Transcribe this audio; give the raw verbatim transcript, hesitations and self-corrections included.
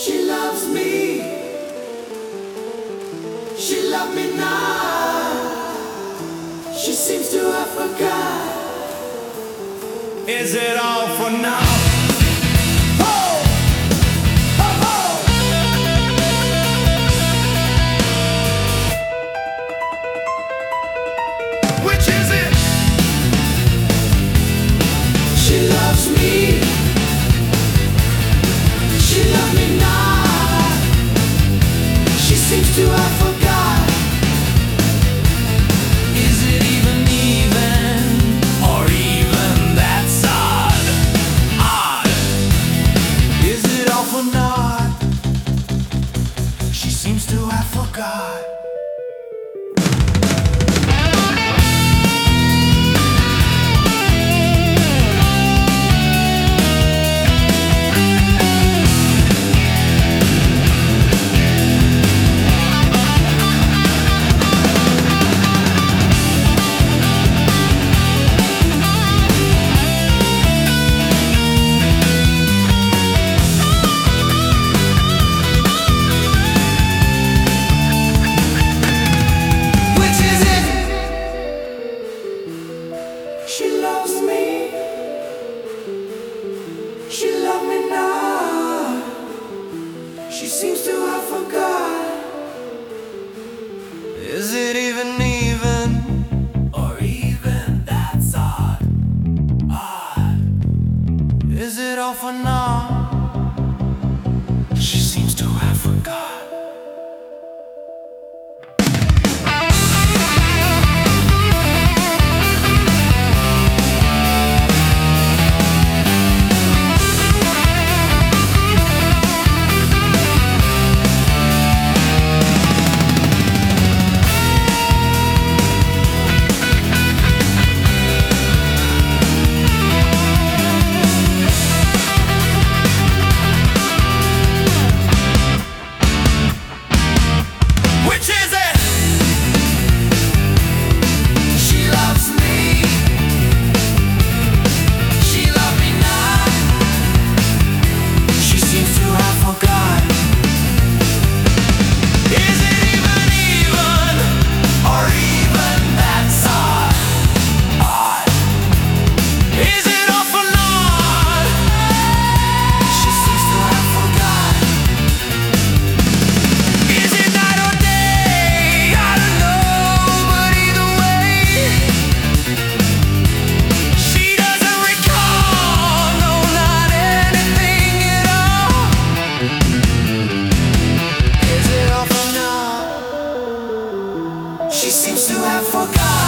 She loves me. She loved me now. She seems to have forgot. Is it all for now? Which is it? She loves me. She loved me now. She seems to have forgot. Is it even even? Or even that's odd? Odd. Is it all for naught? She seems to have forgot. She loves me. She loved me now. She seems to have forgot. Is it even even? Or even that's odd? Odd. Is it all for now? She seems to have forgot. She seems to have forgot.